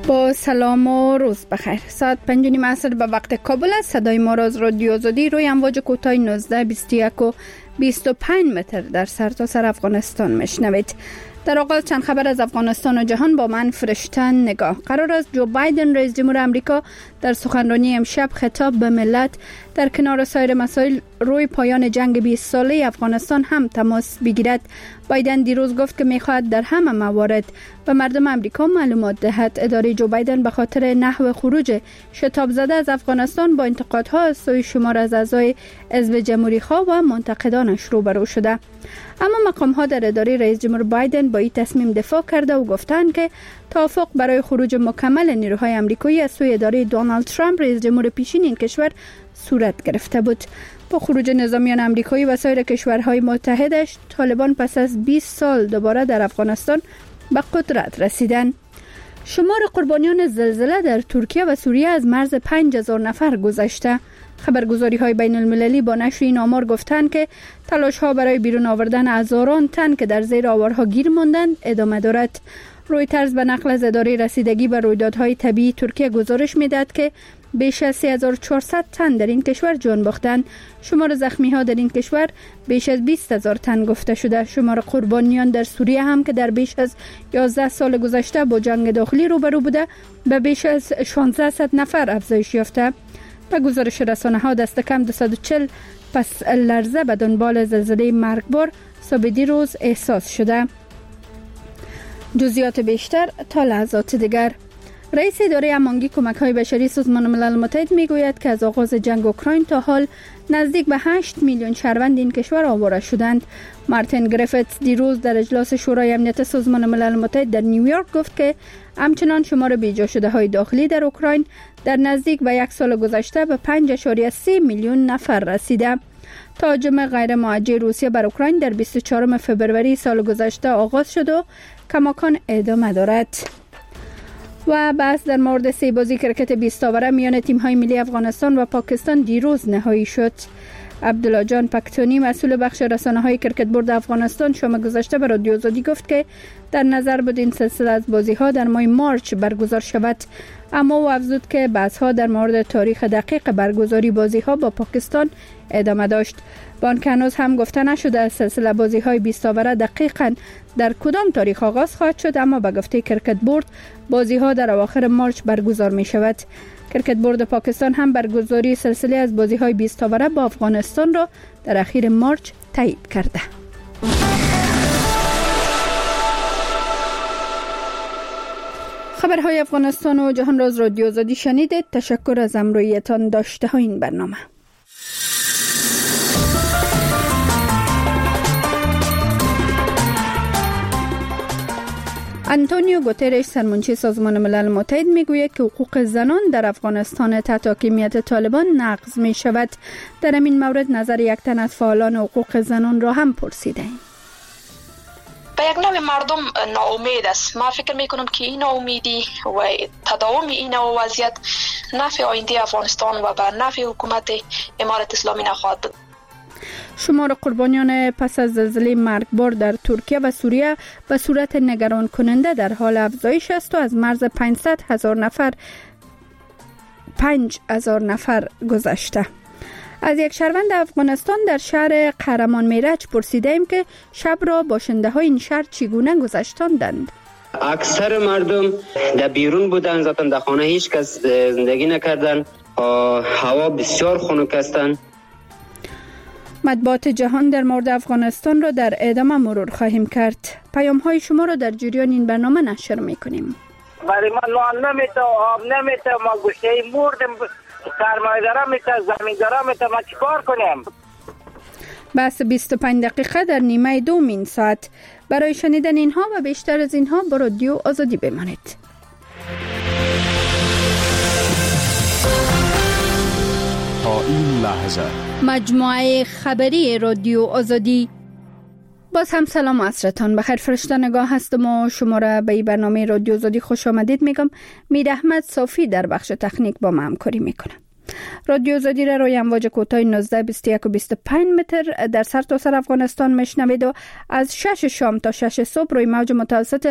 با سلام و روز بخیر. ساعت 5:30 عصر به وقت کابل است. صدای ما را از رادیو آزادی روی امواج کوتاه 19 21 و 25 متر در سرتاسر افغانستان میشنوید. در آغاز چند خبر از افغانستان و جهان با من فرشتن نگاه. قرار است جو بایدن رئیس جمهور آمریکا در سخنرانی امشب خطاب به ملت در کنار سایر مسائل روی پایان جنگ 20 ساله افغانستان هم تماس بگیرد. بایدن دیروز گفت که می‌خواهد در همه موارد به مردم آمریکا معلومات دهد. اداره جو بایدن به خاطر نحو خروج شتاب زده از افغانستان با انتقادها از سوی شمار از اعضای حزب جمهوری‌خواه و منتقدانش روبرو شده. اما مقام‌ها در اداره رئیس جمهور بایدن با این تصمیم دفاع کرده و گفتند که توافق برای خروج مکمل نیروهای آمریکایی از سوی اداره دونالد ترامپ رئیس جمهور پیشین این کشور صورت گرفته بود. با خروج نظامیان آمریکایی و سایر کشورهای متحدش، طالبان پس از 20 سال دوباره در افغانستان به قدرت رسیدند. شمار قربانیان زلزله در ترکیه و سوریه از مرز 5000 نفر گذشته. خبرگزاری‌های بین‌المللی با نشر این آمار گفتند که تلاش‌ها برای بیرون آوردن هزاران تن که در زیر آوارها گیر ماندند ادامه دارد. رویترز به نقل از اداره رسیدگی به رویدادهای طبیعی ترکیه گزارش می‌دهد که بیش از 3400 تن در این کشور جان باختند. شمار زخمی‌ها در این کشور بیش از 20000 تن گفته شده. شمار قربانیان در سوریه هم که در بیش از 11 سال گذشته با جنگ داخلی روبرو بوده به بیش از 1600 نفر افزایش یافته. به گزارش رسانه‌ها دست کم 240 پس لرزه به دنبال زلزله مرگبار صبح روز احساس شده. جزئیات بیشتر تا لحظات دیگر. رئیس اداره هماهنگی کمک‌های بشری سازمان ملل متحد میگوید که از آغاز جنگ اوکراین تا حال نزدیک به 8 میلیون شهروند این کشور آواره شدند. مارتین گریفیتس دیروز در اجلاس شورای امنیت سازمان ملل متحد در نیویورک گفت که همچنان شمار بیجا شده های داخلی در اوکراین در نزدیک به یک سال گذشته به 5.3 میلیون نفر رسیده. تهاجم غیر موجه روسیه بر اوکراین در 24 فوریه سال گذشته آغاز شد و کماکان ادامه دارد. و بحث در مورد سه بازی کرکت 20 اوره میان تیم‌های ملی افغانستان و پاکستان دیروز نهایی شد. عبدالله جان پاکتونی مسئول بخش رسانه‌های کرکت بورد افغانستان شام گذشته به رادیو آزادی گفت که در نظر بود این سلسله از بازی‌ها در ماه مارچ برگزار شود، اما او افزود که بحث‌ها در مورد تاریخ دقیق برگزاری بازی‌ها با پاکستان ادامه داشت. با آنکه هنوز هم گفته نشده سلسله بازی‌های 20 اوره دقیقاً در کدام تاریخ آغاز خواهد شد، اما به گفته کرکت بورد بازی‌ها در اواخر مارچ برگزار می‌شود. کرکت بورد پاکستان هم برگزاری سلسله از بازی‌های 20 اوره با افغانستان را در اخیر مارچ تایید کرده. خبرهای افغانستان و جهان را از رادیو آزادی شنیدید. تشکر از همراهیتان. داشته های این برنامه. آنتونیو گوترش سرمنشی سازمان ملل متحد میگوید که حقوق زنان در افغانستان تحت حاکمیت طالبان نقض می شود. در این مورد نظر یک تن از فعالان حقوق زنان را هم پرسیده ایم. به یک نوع مردم ناامید است. ما فکر میکنم که این ناامیدی و تداوم این وضعیت نفع آینده افغانستان و به نفع حکومت امارت اسلامی نخواهد بود. شمار قربانیان پس از زلزله مرگبار در ترکیه و سوریه به صورت نگران کننده در حال افزایش است و از مرز 5000 نفر گذشته. از یک شهروند افغانستان در شهر قهرمان میرج پرسیدیم که شب را باشنده های این شهر چگونه گذشتاندند. اکثر مردم در بیرون بودن، ذاتاً در خانه هیچ کس زندگی نکردن. هوا بسیار خنک هستند. مطبوعات جهان در مورد افغانستان را در ادامه مرور خواهیم کرد. پیام‌های شما را در جریان این برنامه نشر می‌کنیم. برای ما نان نمیته، آب نمیته، ما گوشه مردم، سرمایه‌دارا میته، زمیندارا میته، ما چیکار کنیم؟ بس 25 دقیقه در نیمه دوم این ساعت. برای شنیدن اینها و بیشتر از اینها با رادیو آزادی بمانید. تا این لحظه مجموعه خبری رادیو آزادی. باز هم سلام و عصرتان بخیر. فرشته نگاه هستم و شما را به این برنامه رادیو آزادی خوش آمدید میگم. میر احمد صافی در بخش تکنیک با ما همکاری میکنه. رادیو آزادی را روی امواج کوتاه 19 21 و 25 متر در سرتاسر افغانستان میشنوید و از 6 شام تا 6 صبح روی موج متوسط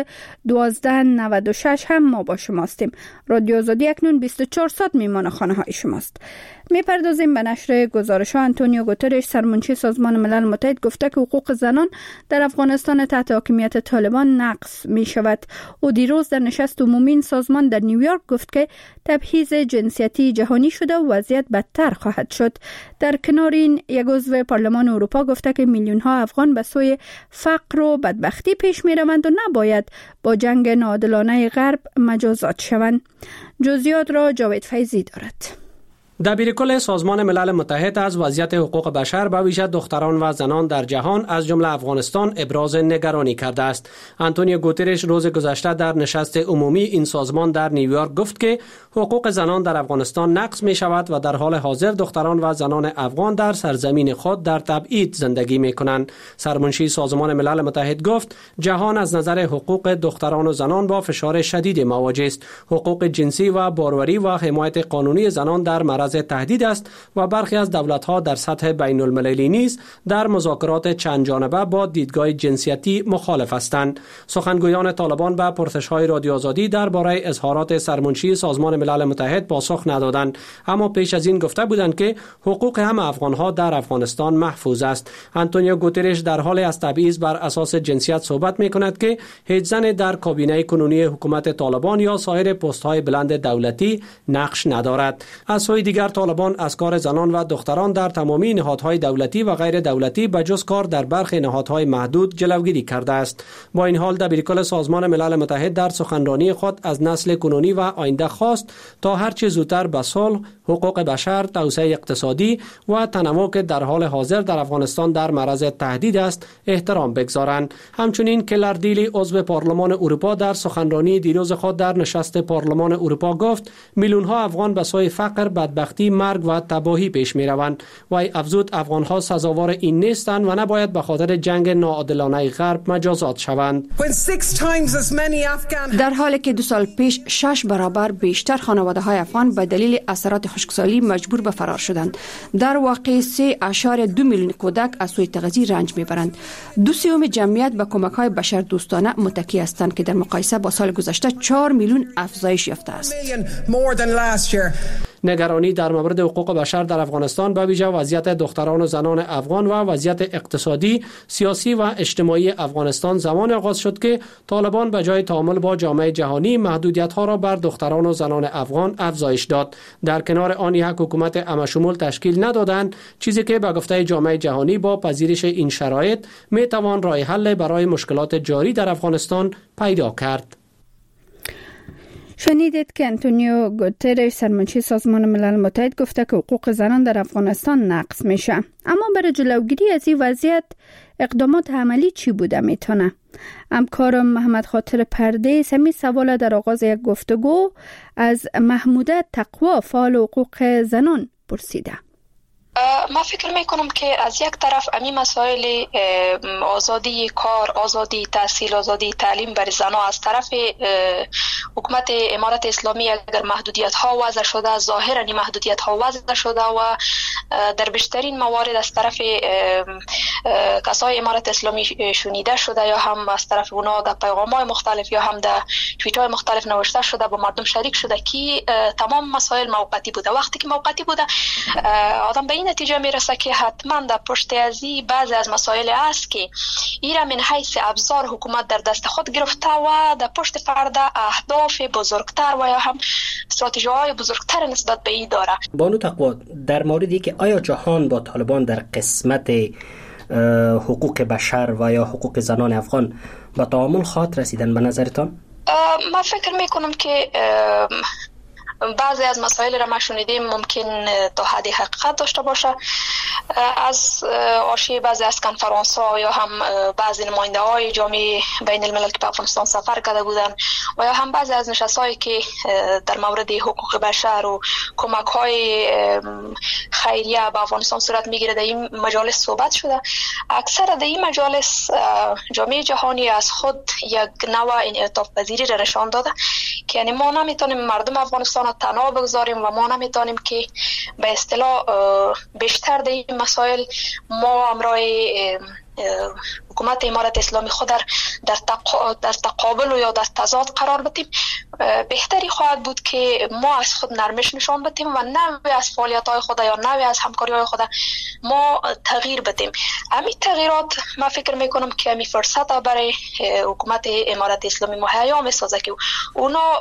1296 هم ما با شماستیم. رادیو آزادی اکنون 24 ساعت میهمان خانه های شماست. میپردازیم به نشر گزارش ها. آنتونیو گوترش سرمنشی سازمان ملل متحد گفته که حقوق زنان در افغانستان تحت حاکمیت طالبان نقض می شود. او دیروز در نشست عمومی این سازمان در نیویورک گفت که تبعیض جنسیتی جهانی شده و وضعیت بدتر خواهد شد. در کنار این یک عضو پارلمان اروپا گفته که میلیون ها افغان به سوی فقر و بدبختی پیش می روند و نباید با جنگ ناعادلانه غرب مجازات شوند. جزئیات را جاوید فیضی دارد. دبیرکل سازمان ملل متحد از وضعیت حقوق بشر به ویژه دختران و زنان در جهان از جمله افغانستان ابراز نگرانی کرده است. آنتونیو گوترش روز گذشته در نشست عمومی این سازمان در نیویورک گفت که حقوق زنان در افغانستان نقض می شود و در حال حاضر دختران و زنان افغان در سرزمین خود در تبعید زندگی می کنند. سرمنشی سازمان ملل متحد گفت جهان از نظر حقوق دختران و زنان با فشار شدید مواجه است. حقوق جنسی و باروری و حمایت قانونی زنان در معرض تهدید است و برخی از دولت‌ها در سطح بین المللی نیز در مذاکرات چند جانبه با دیدگاه جنسیتی مخالف هستند. سخنگویان طالبان به پرسش‌های رادیو آزادی درباره اظهارات سرمنشی سازمان ملل متحد پاسخ ندادند، اما پیش از این گفته بودند که حقوق همه افغان‌ها در افغانستان محفوظ است. آنتونیو گوترش در حال از تبعیض بر اساس جنسیت صحبت می‌کند که هیچ زن در کابینه کنونی حکومت طالبان یا سایر پست‌های بلند دولتی نقش ندارد. از سوی دیگر طالبان از کار زنان و دختران در تمامی نهادهای دولتی و غیر دولتی به جز کار در برخی نهادهای محدود جلوگیری کرده است. با این حال دبیرکل سازمان ملل متحد در سخنرانی خود از نسل کنونی و آینده خواست تا هرچه زودتر به صلح، حقوق بشر، توسعه اقتصادی و تنوع که در حال حاضر در افغانستان در معرض تهدید است احترام بگذارند. همچنین کلر دیلی عضو پارلمان اروپا در سخنرانی دیروز خود در نشست پارلمان اروپا گفت میلیون‌ها افغان به سوی فقر، بدبختی، مرگ و تباهی پیش می روند و افزود افغان‌ها سزاوار این نیستند و نباید به خاطر جنگ ناعادلانه غرب مجازات شوند. در حالی که 2 سال پیش 6 برابر بیشتر خانواده‌های افغان به دلیل اثرات خشکسالی مجبور به فرار شدند. در واقع 3.2 میلیون کودک از سوی تغذیه رنج میبرند. 2/3 جمعیت به کمک‌های بشردوستانه متکی هستند که در مقایسه با سال گذشته 4 میلیون افزایش یافته است. نگرانی در مورد حقوق بشر در افغانستان به ویژه وضعیت دختران و زنان افغان و وضعیت اقتصادی، سیاسی و اجتماعی افغانستان زمان آغاز شد که طالبان به جای تعامل با جامعه جهانی محدودیت‌ها را بر دختران و زنان افغان افزایش داد. در کنار آن یک حکومت عام‌شمول تشکیل ندادند، چیزی که به گفته جامعه جهانی با پذیرش این شرایط میتوان راه حل برای مشکلات جاری در افغانستان پیدا کرد. شنیدید که آنتونیو گوترش سرمنشی سازمان ملل متحد گفته که حقوق زنان در افغانستان نقض میشه. اما برای جلوگیری از این وضعیت اقدامات عملی چی بوده میتونه؟ همکارم محمد خاطر پرده سمی سوال در آغاز یک گفتگو از محموده تقوا فعال حقوق زنان پرسیده. ما فکر میکنم که از یک طرف امی مسائل آزادی کار، آزادی تحصیل، آزادی تعلیم برای زنها از طرف حکومت امارت اسلامی اگر محدودیت ها وضع شده، ظاهرا این محدودیت ها وضع شده و در بیشترین موارد از طرف کسای امارت اسلامی شنیده شده یا هم از طرف اونا در پیغام های مختلف یا هم در توییت های مختلف نوشته شده، با مردم شریک شده که تمام مسائل موقتی بوده. وقتی که موقتی بوده آدم به این نتیجه میرسه که حتما در پشت ازی بعضی از مسائل است که ایرا من حیث ابزار حکومت در دست خود گرفته و در پشت پرده اهداف بزرگتر و یا هم استراتژی‌های بزرگتر نسبت به این داره. بانو تقوا، در موردی که آیا جهان با طالبان در قسمت حقوق بشر و یا حقوق زنان افغان با تعامل خواهد رسیدن به نظرتان؟ من فکر میکنم که بعضی از مسائل را ما شنیدیم ممکن تا حد حقیقت داشته باشه. از آشی بعضی از کنفرانس ها یا هم بعضی نماینده های جامعه بین الملل که به افغانستان سفر کرده بودن و یا هم بعضی از نشست هایی که در مورد حقوق بشر و کمک های خیریه به افغانستان صورت میگیره در این مجالس صحبت شده. اکثر در این مجالس جامعه جهانی از خود یک نوع انعطاف پذیری را نشان داده که یعنی ما نمیتونیم مردم افغانستان ما تنها بگذاریم و ما نمیتونیم که به اصطلاح بیشتر در این مسائل ما همراه حکومت امارت اسلامی خود در تقابل و یا در تضاد قرار بدیم، بهتری خواهد بود که ما از خود نرمش نشان بدیم و نوی از فعالیت‌های خود یا نوی از همکاری‌های خود ما تغییر بدیم. همین تغییرات ما فکر میکنم که همین فرصت برای حکومت امارت اسلامی مهیا میسازه که اونا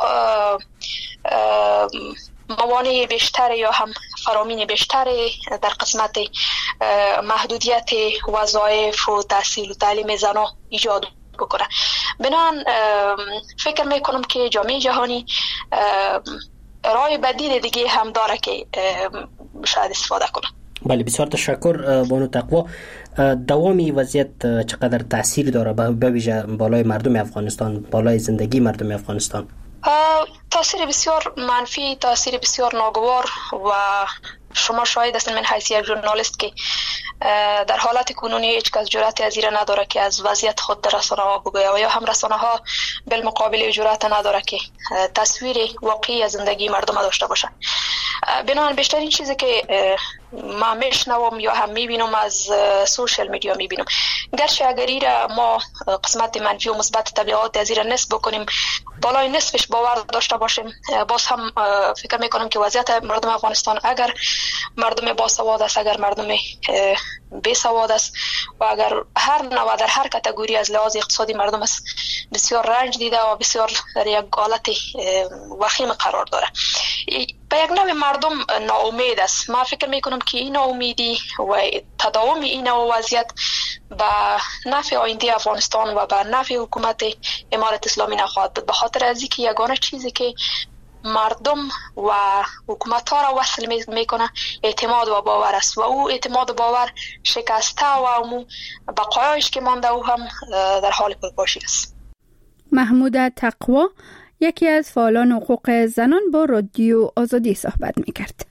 موانع بیشتر یا هم فرامین بیشتر در قسمت محدودیت وظایف و تحصیل و تعلیم زنان ایجاد بکنه. بنابراین فکر میکنم که جامعه جهانی راه بدیل دیگه هم داره که شاید استفاده کنه. بله، بسیار تشکر بانو تقوا. دوامی وضعیت چقدر تاثیر داره به ویژه بالای مردم افغانستان، بالای زندگی مردم افغانستان؟ تاثیر بسیار منفی، تاثیر بسیار ناگوار و شما شاهد هستید من حیث یک ژورنالیست که در حالت کنونی هیچ کس جرأت از این نداره که از وضعیت خود در رسانه‌ها بگوید و یا هم رسانه‌ها بالمقابل جرأت نداره که تصویر واقعی از زندگی مردم داشته باشه. بنابراین بیشترین چیزی که ما میشنوم یا هم میبینم از سوشل میدیا میبینم، گرچه اگر ایره ما قسمت منفی و مثبت تبلیغات از ایره نصف بکنیم، بالای نصفش باور داشته باشیم، باز هم فکر میکنم که وضعیت مردم افغانستان اگر مردم باسواد است، اگر مردم بی سواد است و اگر هر نوع در هر کاتگوری از لحاظ اقتصادی مردم است بسیار رنج دیده و بسیار در یک حالت وخیم قرار داره. به یک نوع مردم ناامید است. ما فکر میکنم که این ناامیدی و تداوم این نوع وضعیت به نفع آینده افغانستان و به نفع حکومت امارت اسلامی نخواهد بود، به خاطر از اینکه یگانه چیزی که مردم و حکومت ها را وصل میکنه اعتماد و باور است و او اعتماد و باور شکسته و امو بقایش که مانده او هم در حال پرپاشی است. محمود تقوا یکی از فعالان حقوق زنان با رادیو آزادی صحبت میکرد.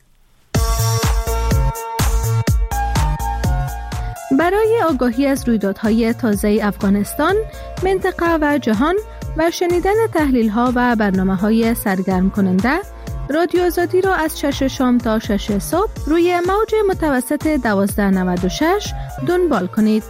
برای آگاهی از رویدادهای تازه افغانستان، منطقه و جهان و شنیدن تحلیل‌ها و برنامه‌های سرگرم کننده، رادیو آزادی را از 6 شام تا 6 صبح روی موج متوسط 1296 دنبال کنید.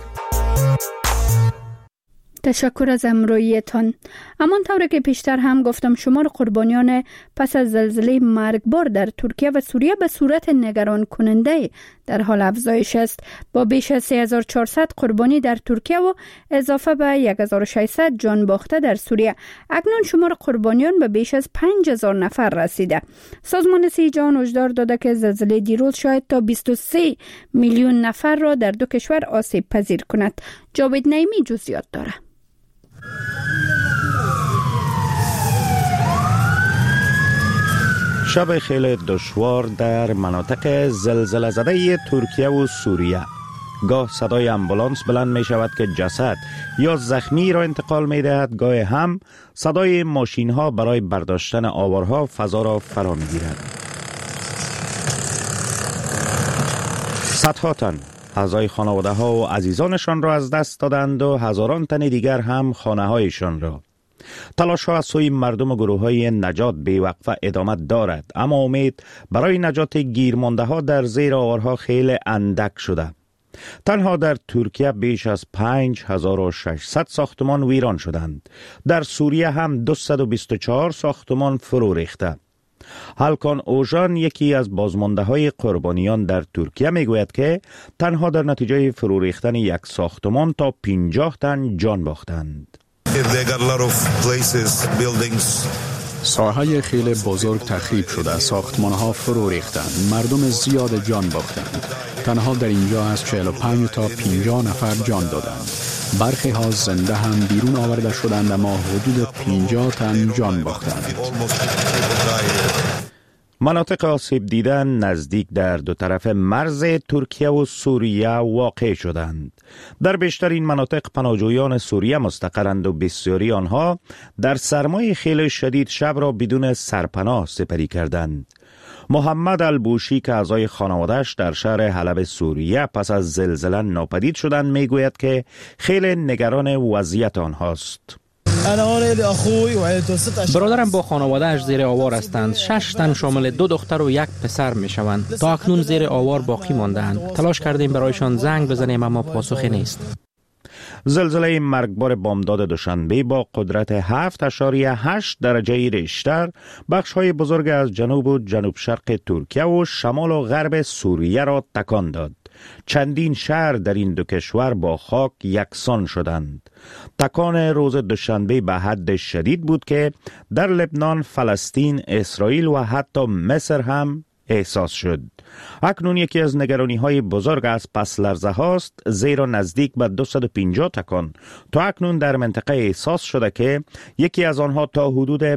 تشکر از همراهیتان. همانطور که پیشتر هم گفتم، شمار قربانیان پس از زلزله مرگبار در ترکیه و سوریه به صورت نگران کننده در حال افزایش است، با بیش از 3400 قربانی در ترکیه و اضافه به 1600 جان باخته در سوریه. اکنون شمار قربانیان به بیش از 5000 نفر رسیده. سازمان صحت جهان هشدار داده که زلزله دیروز شاید تا 23 میلیون نفر را در دو کشور آسیب پذیر کند. جاوید نعیمی جزئیات داره. شب خیلی دشوار در مناطق زلزله زده ترکیه و سوریه. گاه صدای امبولانس بلند می شود که جسد یا زخمی را انتقال می دهد، گاه هم صدای ماشین ها برای برداشتن آوارها فضا را فرا می گیرد. صدها تن اعضای خانواده ها و عزیزانشان را از دست دادند و هزاران تن دیگر هم خانه هایشان را. تلاش ها از سوی مردم و گروه های نجات بی‌وقفه ادامه دارد، اما امید برای نجات گیرمانده ها در زیر آوارها خیلی اندک شده. تنها در ترکیه بیش از 5600 ساختمان ویران شدند. در سوریه هم 224 ساختمان فرو ریخته. هالکان اوژان، یکی از بازمانده های قربانیان در ترکیه، می گوید که تنها در نتیجه فرو ریختن یک ساختمان تا 50 تن جان باختند. ساحه خیلی بزرگ تخریب شده، ساختمان ها فرو ریختند، مردم زیاد جان باختند. تنها در اینجا از 45 تا 50 نفر جان دادند. برخی ها زنده هم بیرون آورده شدند، اما حدود 50 تن جان باختند. مناطق آسیب دیده نزدیک در دو طرف مرز ترکیه و سوریه واقع شدند. در بیشتر این مناطق پناهجویان سوریه مستقرند و بسیاری آنها در سرمای خیلی شدید شب را بدون سرپناه سپری کردند. محمد البوشی که اعضای خانواده‌اش در شهر حلب سوریه پس از زلزله ناپدید شدند، میگوید که خیلی نگران وضعیت آنهاست. برادرم با خانواده‌اش زیر آوار هستند. 6 تن شامل 2 دختر و 1 پسر می شوند. تا اکنون زیر آوار باقی مانده‌اند. تلاش کردیم برایشان زنگ بزنیم اما پاسخی نیست. زلزله مرگبار بامداد دوشنبه با قدرت 7.8 درجه ریشتر بخش‌های بزرگ از جنوب و جنوب شرق ترکیه و شمال و غرب سوریه را تکان داد. چندین شهر در این دو کشور با خاک یکسان شدند. تکان روز دوشنبه به حد شدید بود که در لبنان، فلسطین، اسرائیل و حتی مصر هم احساس شد. اکنون یکی از نگرانی‌های بزرگ از پس لرزه هاست، زیرا نزدیک به 250 تکان تا اکنون در منطقه احساس شده که یکی از آنها تا حدود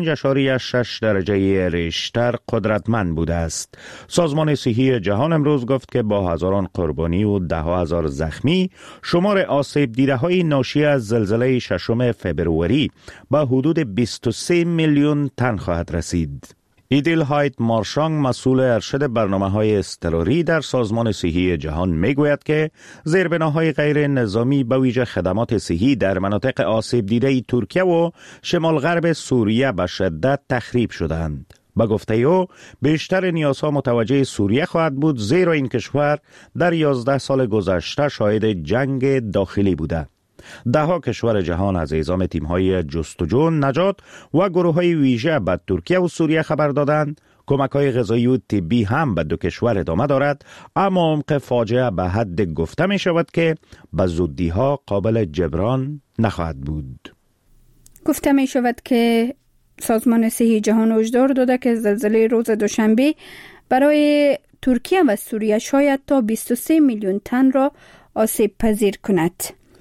5.6 درجه ریشتر قدرتمند بوده است. سازمان صحی جهان امروز گفت که با هزاران قربانی و ده ها هزار زخمی، شمار آسیب دیده های ناشی از زلزله 6 فبروری به حدود 23 میلیون تن خواهد رسید. ایدیل هایت مارشانگ، مسئول ارشد برنامه‌های اضطراری در سازمان صحی جهان میگوید که زیربناهای غیر نظامی به ویژه خدمات صحی در مناطق آسیب دیده ترکیه و شمال غرب سوریه به شدت تخریب شدند. با گفته او بیشتر نیازها متوجه سوریه خواهد بود، زیرا این کشور در 11 سال گذشته شاهد جنگ داخلی بوده. ده ها کشور جهان از اعزام تیم‌های جستجو، نجات و گروه‌های ویژه به ترکیه و سوریه خبر دادند. کمک‌های غذایی و طبی هم به دو کشور ادامه دارد، اما عمق فاجعه به حد گفته می شود که به زودی‌ها قابل جبران نخواهد بود. گفته می شود که سازمان صحی جهان هشدار داده که زلزله روز دوشنبه برای ترکیه و سوریه شاید تا 23 میلیون تن را آسیب پذیر کند.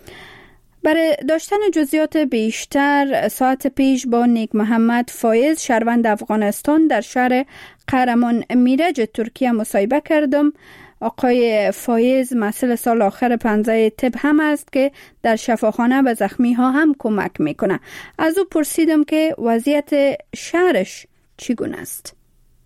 برای داشتن جزئیات بیشتر ساعت پیش با نیک محمد فایز، شهروند افغانستان، در شهر قهرمان میرج ترکیه مصاحبه کردم. آقای فایز مسئول سال آخر 15 طب هم است که در شفاخانه به زخمی ها هم کمک میکنه. از او پرسیدم که وضعیت شهرش چگونه است.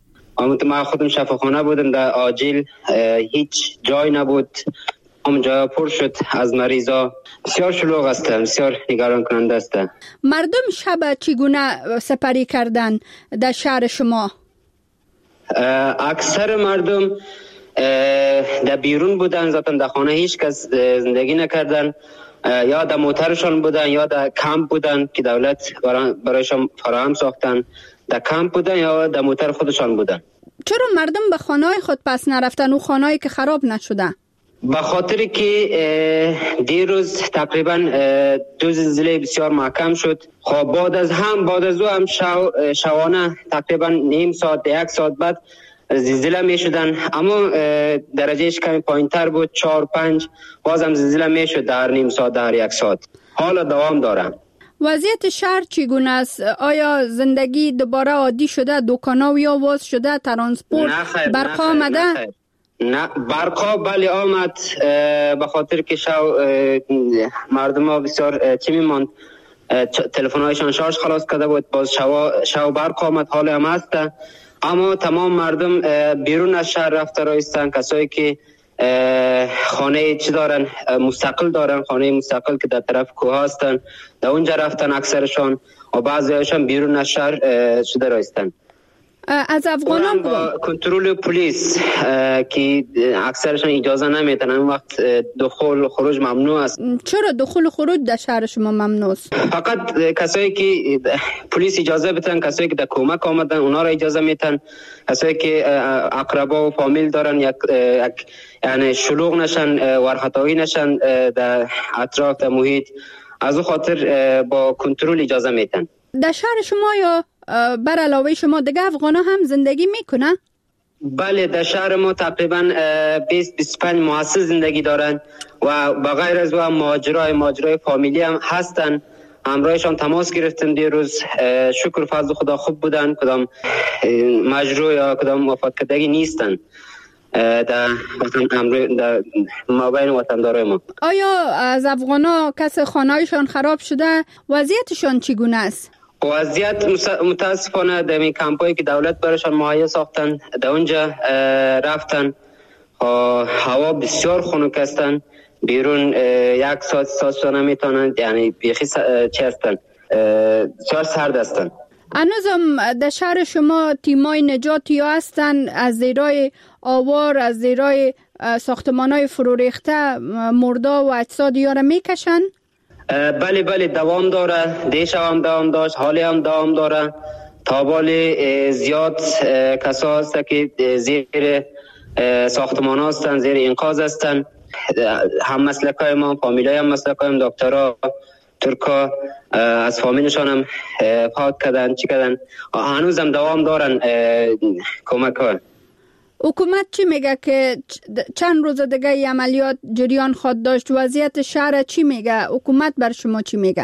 من خودم شفاخانه بودم، در عاجل هیچ جای نبود، اونجا پر شد از مریضا. بسیار شلوغ است، بسیار نگران کننده است. مردم شب چگونه سپری کردن در شهر شما؟ اکثر مردم در بیرون بودن، ذاتاً در خانه هیچ کس زندگی نکردن، یا در موترشان بودن یا در کمپ بودن که دولت برایشان فراهم ساختن. در کمپ بودن یا در موتر خودشان بودن. چرا مردم به خانه‌های خود پس نرفتن، و خانه‌ای که خراب نشده؟ به خاطر که دیروز تقریبا 2 زلزله بسیار محکم شد. خب بعد از او هم شوانه تقریبا نیم ساعت 1 ساعت بعد زلزله می شدن، اما درجهش کمی پایین‌تر بود، 4-5 بازم زلزله می شد در نیم ساعت، در 1 ساعت. حالا دوام داره. وضعیت شهر چگونه است؟ آیا زندگی دوباره عادی شده؟ دکانا یا باز شده؟ ترانسپورت برق آمده؟ نه، برقا بله آمد، به خاطر که مردم ها بسیار چی میماند، تلفن هایشان شارژ خلاص کرده بود، باز شو برق آمد، حال هم هست. اما تمام مردم بیرون از شهر رفته رایستن. کسایی که خانه چی دارن، مستقل دارن، خانه مستقل که در طرف کوه هستن، در اونجا رفتن اکثرشان، و بعضی هایشان بیرون از شهر شده رایستن. از افغانان با کنترل پلیس که اکثرشان اجازه نمیدن، اون وقت دخول خروج ممنوع است. چرا دخول خروج در شهر شما ممنوع است؟ فقط کسایی که پلیس اجازه بدن، کسایی که در کمک آمدن اونا را اجازه میدن، کسایی که اقربا و فامیل دارن یعنی شلوغ نشن، ورختاوی نشن در اطراف در محیط، از اون خاطر با کنترل اجازه میدن. در شهر شما یا بر علاوه شما دیگه افغانا هم زندگی میکنن؟ بله، در شهر ما تقریبا 20-25 مؤسس زندگی دارن و بغیر از او ماجرای فامیلی هم هستن. همراهشان تماس گرفتم دیروز، شکر فضل خدا خوب بودن، کدام مجروح یا کدام وفات کردگی نیستن در مابین وطندارای ما. آیا از افغانا کسی خانه‌ایشان خراب شده؟ وضعیتشان چگونه است؟ وضعیت متاسفانه در این کمپایی که دولت برایشان مهیا ساختن، در اونجا رفتن، هوا بسیار خنک هستن، بیرون 1 ساعت نمیتونن، یعنی بیخی چه هستن. بسیار سرد هستند. هنوزم در شهر شما تیمای نجاتی هستن از زیرای آوار، از زیرای ساختمان‌های فرو ریخته مردا و اجساد یارا میکشن؟ بله دوام داره. دیش هم دوام داشت، حالی هم دوام داره. تابال زیاد کسا هست که زیر ساختمان هستن، زیر انقاذ هستن. هم مسلکای ما، فامیلای هم مسلکای ما، دکترها ترکا از فامیلشان هم پاک کردن، چی کردن. هنوز هم دوام دارن کمک ها. حکومت چی میگه که چند روز دیگه عملیات جریان خواهد داشت؟ وضعیت شهر چی میگه؟ حکومت بر شما چی میگه؟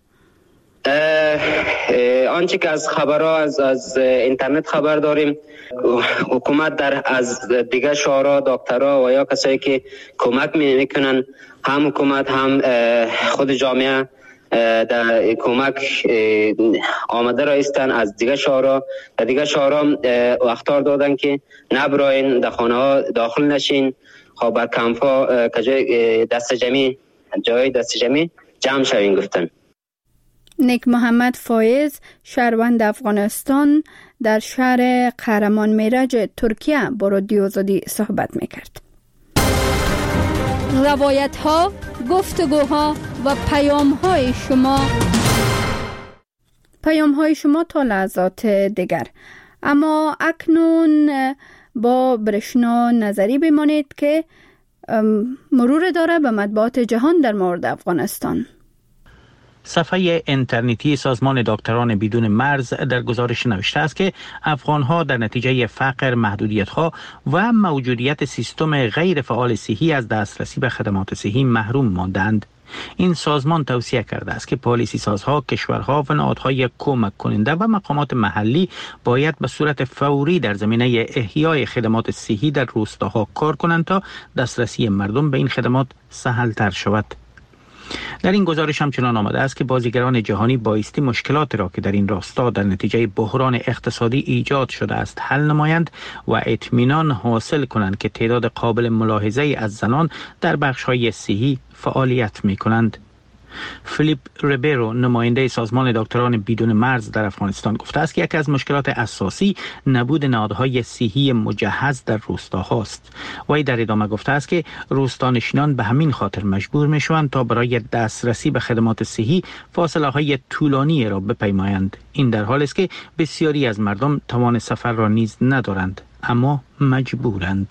آنچه که از خبرها از اینترنت خبر داریم، حکومت از دیگه شهرها دکترها و یا کسایی که کمک میکنن، هم حکومت هم خود جامعه در کمک آمده رایستن. از دیگه شهرها در دیگه شهرها اخطار دادن که نبراین، در خانه ها داخل نشین، بر کمپ ها که جای دست جمعی جمع شوین گفتن. نیک محمد فایز، شهروند افغانستان، در شهر قهرمان میرج ترکیه با رادیو آزادی صحبت میکرد. روایت ها، گفتگوها و پیام های شما تا لحظات دیگر. اما اکنون با برشنا نظری بمانید که مرور داره به مطبوعات جهان در مورد افغانستان. صفحه اینترنتی سازمان دکتران بدون مرز در گزارش نوشته است که افغان‌ها در نتیجه فقر، محدودیت‌ها و موجودیت سیستم غیر فعال صحی از دسترسی به خدمات صحی محروم ماندند. این سازمان توصیه کرده است که پالیسی سازها، کشورها و نهادهای کمک کننده و مقامات محلی باید به صورت فوری در زمینه احیای خدمات صحی در روستاها کار کنند تا دسترسی مردم به این خدمات سهل‌تر شود. در این گزارش همچنان آمده است که بازیگران جهانی بایستی مشکلات را که در این راستا در نتیجه بحران اقتصادی ایجاد شده است حل نمایند و اطمینان حاصل کنند که تعداد قابل ملاحظه از زنان در بخش‌های صحی فعالیت می‌کنند. فیلیپ ریبرو، نماینده سازمان دکتران بدون مرز در افغانستان، گفته است که یکی از مشکلات اساسی نبود نهادهای صحی مجهز در روستاهاست. وی در ادامه گفته است که روستانشینان به همین خاطر مجبور میشوند تا برای دسترسی به خدمات صحی فاصله‌های طولانی را بپیمایند. این در حالی است که بسیاری از مردم توان سفر را نیز ندارند اما مجبورند.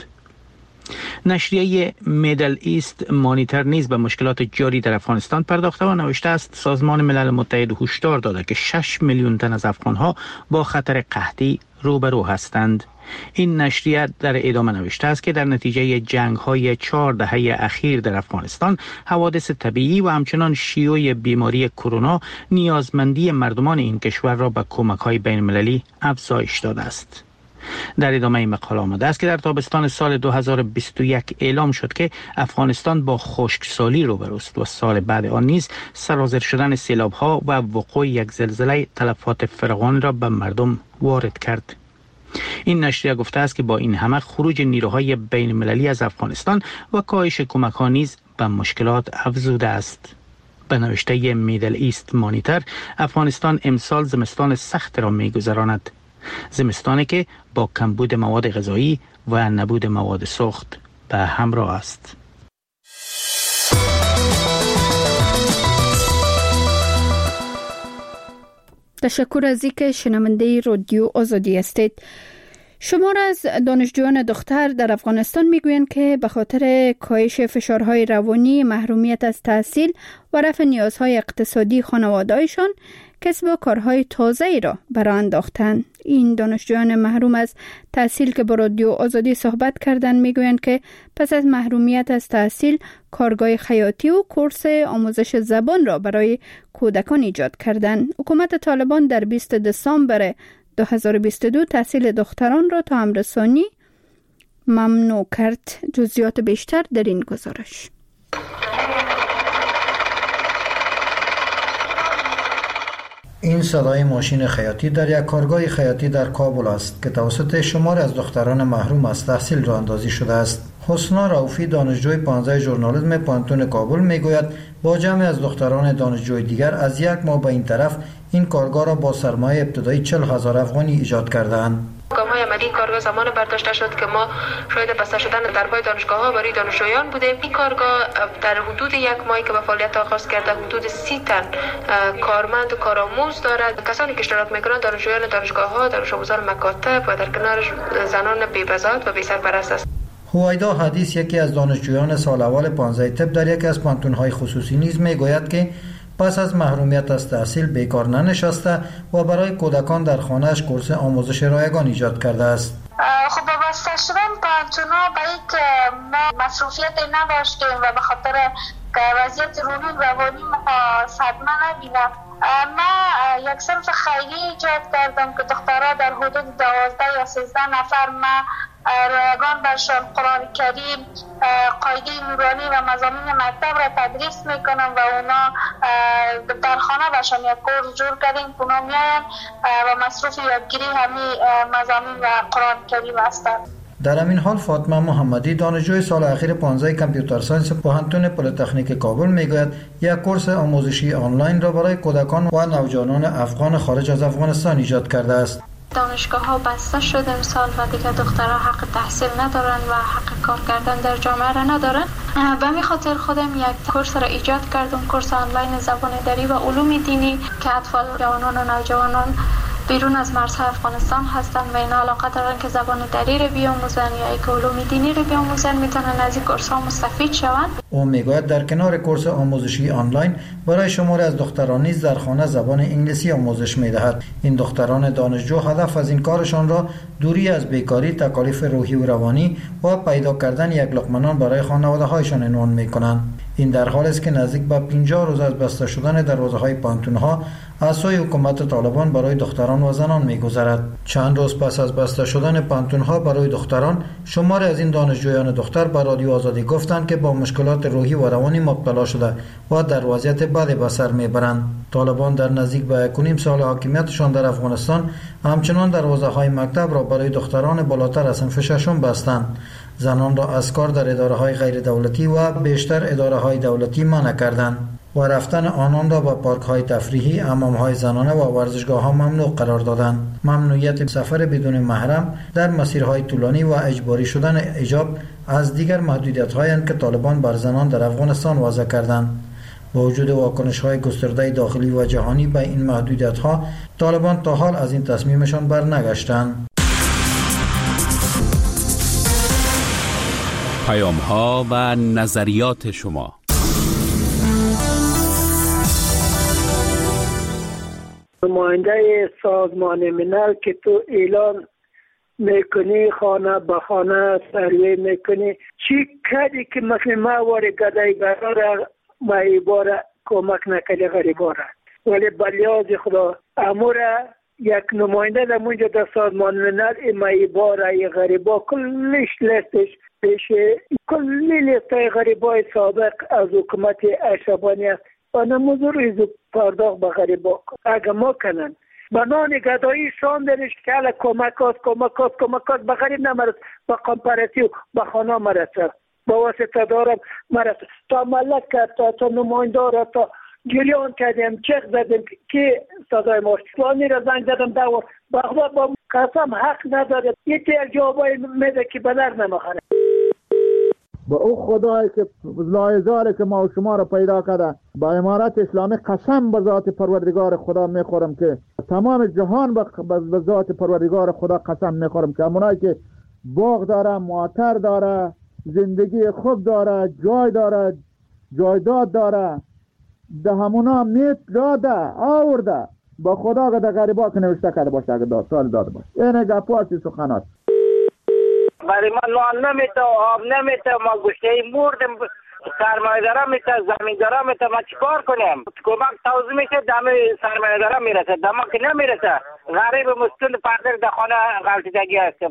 نشریه میدل ایست مانیتر نیز به مشکلات جاری در افغانستان پرداخته و نوشته است سازمان ملل متحد هشدار داده که 6 میلیون تن از افغانها با خطر قحطی روبرو هستند. این نشریه در ادامه نوشته است که در نتیجه جنگ‌های 4 دهه اخیر در افغانستان، حوادث طبیعی و همچنان شیوع بیماری کرونا نیازمندی مردمان این کشور را به کمک‌های بین‌المللی افزایش داده است. در ادامه این مقاله آمده است که در تابستان سال 2021 اعلام شد که افغانستان با خشکسالی روبروست و سال بعد آن نیز سرازیر شدن سیلاب‌ها و وقوع یک زلزله تلفات فراوان را به مردم وارد کرد. این نشریه گفته است که با این همه خروج نیروهای بین المللی از افغانستان و کاهش کمک‌ها نیز به مشکلات افزوده است. به نوشته میدل ایست مانیتر، افغانستان امسال زمستان سخت را می‌گذراند. زمستانی که با کمبود مواد غذایی و نبود مواد سوخت به همراه است. تشکر از اینکه شنونده رادیو آزادی هستید. شمار از دانشجویان دختر در افغانستان میگویند که به خاطر کاهش فشارهای روانی، محرومیت از تحصیل و رفع نیازهای اقتصادی خانواده‌هایشان کسب و کارهای تازه‌ای را برای انداختند. این دانشجویان محروم از تحصیل که با رادیو آزادی صحبت کردند میگویند که پس از محرومیت از تحصیل کارگاه خیاطی و کورس آموزش زبان را برای کودکان ایجاد کردند. حکومت طالبان در 20 دسامبر 2022 تحصیل دختران را تا همرسانی ممنوع کرد. جزئیات بیشتر در این گزارش. این صدای ماشین خیاطی در یک کارگاه خیاطی در کابل است که توسط شمار از دختران محروم از تحصیل راه اندازی شده است. حسنا رؤوفی دانشجوی 15 ژورنالیسم پانتون کابل میگوید با جمع از دختران دانشجوی دیگر از یک ماه به این طرف این کارگاه را با سرمایه ابتدایی 40,000 افغانی ایجاد کرده‌اند. گام‌های عملی کارگاه زمان برداشته شد که ما شاهد بسته شدن درهای دانشگاه‌ها برای دانشجویان بودیم. این کارگاه در حدود یک ماهی که به فعالیت آغاز کرده حدود 30 تن کارمند و کارآموز دارد. کسانی که اشتراک می‌کنند دانشجویان دانشگاه‌ها، دانش آموزان مکاتب و در کنار زنان بی‌بزاعت و بی‌سرپرست است. هویدا حدیث یکی از دانشجویان سال اول 15 طب در یکی از پانتون‌های خصوصی نیز میگوید که پس از محرومیت از تحصیل بیکار ننشسته و برای کودکان در خانه‌اش کورس آموزش رایگان ایجاد کرده است. خب وابسته شدن پانتونا به اینکه ما مصروفیت نداشتیم و به خاطر وضعیت روحی روانی ما صدمه نبینم، ما یک صنف خیلی ایجاد کردم که دخترها در حدود 12 یا 13 نفر ما رایگان برشان قرآن کریم، قاعده نورانی و مضامین مکتب را تدریس میکنم و اونا در خانه برشان یک کورس جور کردیم که اونا میاین و مصروف یادگیری همین مضامین و قرآن کریم هستند. در همین حال فاطمه محمدی دانشجوی سال اخیر 15 کامپیوتر ساینس پوهنتون پلی‌تکنیک کابل میگوید یک کورس آموزشی آنلاین را برای کودکان و نوجوانان افغان خارج از افغانستان ایجاد کرده است. دانشگاه ها بسته شد امسال و دیگه دخترها حق تحصیل ندارن و حق کار کردن در جامعه را ندارن. به همین خاطر خودم یک کورس را ایجاد کردم، کورس آنلاین زبان دری و علوم دینی که اطفال جوانان و نوجوانان بیرون از مرزهای افغانستان هستند و اینا علاقه دارن که زبان دری رو بیاموزن یا اینکه علوم دینی رو بیاموزن، میتونن از این کورس ها مستفید شوند. او میگوید در کنار کورس آموزشی آنلاین برای شماری از دختران نیز در خانه زبان انگلیسی آموزش میدهد. این دختران دانشجو هدف از این کارشان را دوری از بیکاری، تکالیف روحی و روانی و پیدا کردن یک لقمه نان برای خانواده هایشان عنوان میکنند. این در حالی است که نزدیک به 50 روز از بسته شدن دروازه‌های پانتون‌ها از سوی حکومت طالبان برای دختران و زنان می‌گذرد. چند روز پس از بسته شدن پانتون‌ها برای دختران، شماری از این دانشجویان دختر به رادیو آزادی گفتند که با مشکلات روحی و روانی مبتلا شده و در وضعیت بدی به سر میبرند. طالبان در نزدیک به 1.5 سال حاکمیتشان در افغانستان همچنان دروازه‌های مکتب را برای دختران بالاتر از صنف ششم بستند. زنان را از کار در اداره‌های غیر دولتی و بیشتر اداره‌های دولتی منع کردند و رفتن آنان را به پارک‌های تفریحی، حمام‌های زنانه و ورزشگاه‌ها ممنوع قرار دادند. ممنوعیت سفر بدون محرم در مسیرهای طولانی و اجباری شدن حجاب از دیگر محدودیت‌هایی که طالبان بر زنان در افغانستان وضع کردند. با وجود واکنش‌های گسترده داخلی و جهانی به این محدودیت‌ها، طالبان تا حال از این تصمیمشان برنگشتند. پیام‌ها و نظریات شما. نماینده سازمان ملل که تو اعلان میکنی خانه به خانه سروی میکنی، چی کردی که مثل ما واره گدایگرا را مایباره کمک نکردی غریبا را؟ ولی بلیاز خدا امورا یک نماینده در منجا در سازمان ملل مایباره ای غریبا کلش لستش پیشه کلی لیستای غریبای سابق از حکومت اشربانی است و نموزر ایزو پرداخت به غریبا اگه ما کنن بنان گدایی شاندنش که حالا کمکات به غریب نمرد به کمپاراتیو به خانه مرسد با واسطه دارم مرسد تا ملک کرد تا نمایندار تا گریان کردیم چک زدیم که صدای ما فلانی را زنگ زدم دور بخدا با قسم حق نداره یه تیر جوابای میده که بدر نمخانه با او خدایی که لایزاره که ما و شما را پیدا کرده با امارت اسلامی قسم به ذات پروردگار خدا میخورم که تمام جهان به ذات پروردگار خدا قسم میخورم که همونایی که باغ داره، معطر داره، زندگی خوب داره، جای داره، جایداد داره، ده همونا میت داده آورده با خدا که ده غریبا که نوشته کرده باشه اگه سال داده باشه. اینه گپاسی سخنات برای ما نان نمیته آب نمیته ما گوشته مردم سرمایه‌دارا میته زمیندارا میته ما چیکار کنیم؟ کمک توضیح میشه دم سرمایه‌دارا میرسه دم که نمیرسه غریب مستون پردر در خانه غلطیدگی هستیم.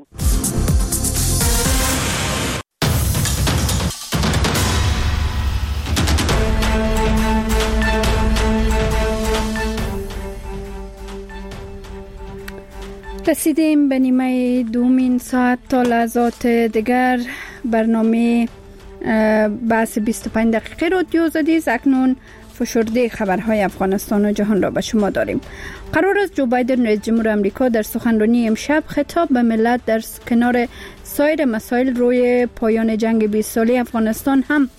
رسیدیم به نیمه دومین ساعت تا لحظات دیگر برنامه بحث 25 دقیقه رادیو آزادی اکنون فشرده خبرهای افغانستان و جهان را به شما داریم. قرار است جو بایدن رئیس جمهور آمریکا در سخنرانی امشب خطاب به ملت در کنار سایر مسائل روی پایان جنگ 20 ساله افغانستان هم